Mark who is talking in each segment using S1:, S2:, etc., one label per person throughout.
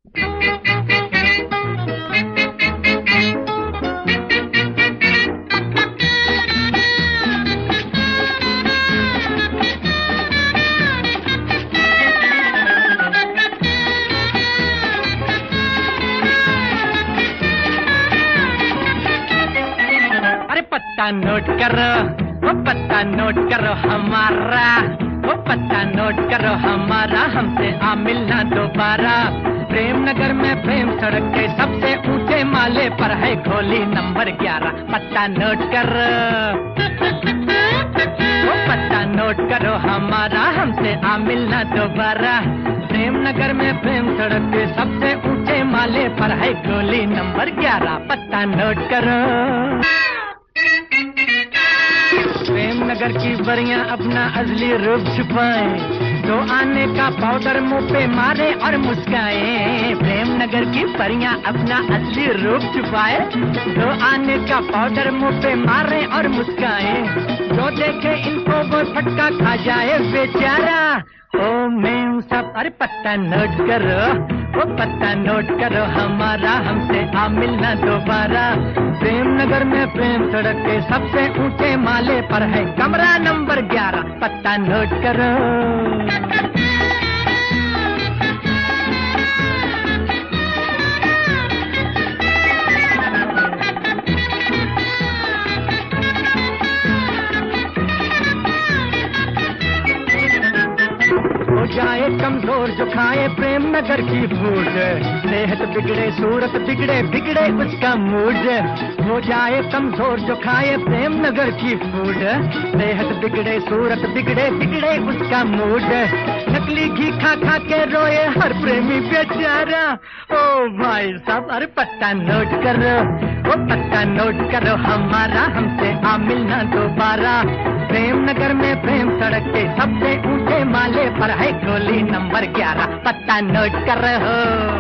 S1: पत्ता नोट करो, वो पत्ता नोट करो हमारा, वो पत्ता नोट करो हमारा, हमसे आ मिलना दोबारा। प्रेम नगर में प्रेम सड़क के सबसे ऊंचे माले पर है खोली नंबर 11। पत्ता नोट करो, वो पत्ता नोट करो हमारा, हमसे आ मिलना दोबारा। प्रेम नगर में प्रेम सड़क के सबसे ऊंचे माले पर है खोली नंबर 11। पत्ता नोट करो। प्रेम नगर की बरियां अपना असली रूप छुपाए, तो आने का पाउडर मुंह पे मारे और मुस्काए। प्रेम नगर की बरियां अपना असली रूप छुपाए, तो आने का पाउडर मुंह पे मारे और मुस्काए। जो देखे इनको वो फटका खा जाए बेचारा। ओ मेम सब, अरे पत्ता नोट करो, वो पत्ता नोट करो हमारा, हमसे आ मिलना दोबारा। प्रेम नगर में प्रेम सड़क के सबसे ऊंचे माले पर है कमरा नंबर 11। पत्ता नोट करो। हो जाए कमजोर जो खाए प्रेम नगर की फूड, सेहत बिगड़े सूरत बिगड़े बिगड़े उसका मूड। हो जाए कमजोर जो खाए प्रेम नगर की फूड, सेहत बिगड़े सूरत बिगड़े बिगड़े उसका मूड। नकली घी खा खा के रोए हर प्रेमी बेचारा। ओ भाई साहब, अरे पत्ता नोट करो, वो पत्ता नोट करो हमारा, हमसे आ मिलना दोबारा। प्रेम नगर में प्रेम सड़क के सबसे ऊंचे माले पर है खोली नंबर 11। पत्ता नोट करो।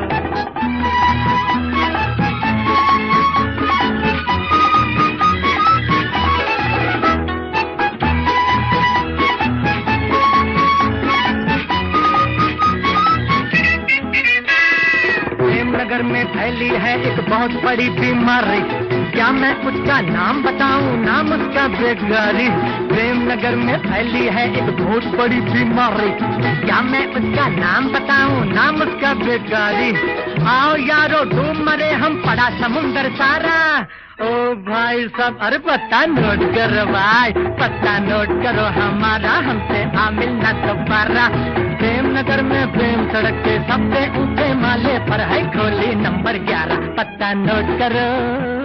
S1: प्रेम नगर में फैली है एक बहुत बड़ी बीमारी, क्या मैं उसका नाम बताऊं, नाम उसका बेकारी। प्रेम नगर में फैली है एक बहुत बड़ी बीमारी, क्या मैं उसका नाम बताऊं, नाम उसका बेकारी। आओ यारो डूब मरे हम, पड़ा समुंदर सारा। ओ भाई साहब, अरे पत्ता नोट करो भाई, पत्ता नोट करो हमारा, हमसे आ मिलना दोबारा। प्रेम नगर में प्रेम सड़क के सबसे ऊंचे माले पर है खोली नंबर 11। पत्ता नोट करो।